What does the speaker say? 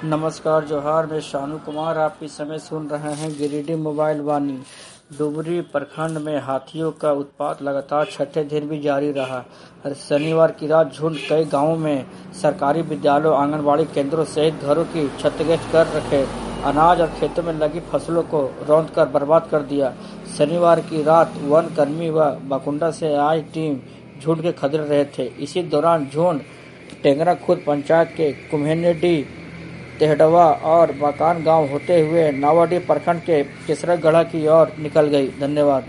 नमस्कार जोहार, मैं शानू कुमार। आप इस समय सुन रहे हैं गिरिडीह मोबाइल वाणी। डुमरी प्रखंड में हाथियों का उत्पात लगातार छठे दिन भी जारी रहा। शनिवार की रात झुंड कई गांवों में सरकारी विद्यालयों, आंगनबाड़ी केंद्रों सहित घरों की क्षतिग्रस्त कर रखे अनाज और खेतों में लगी फसलों को रौंद कर बर्बाद कर दिया। शनिवार की रात वन कर्मी व बाकुंडा से आई टीम झुंड के खदेड़ रहे थे। इसी दौरान झुंड टेंगरा खुर्द पंचायत के कुम्हेनेडी, तेहडवा और मकान गांव होते हुए नावाडीह प्रखंड के केसरागढ़ की ओर निकल गई। धन्यवाद।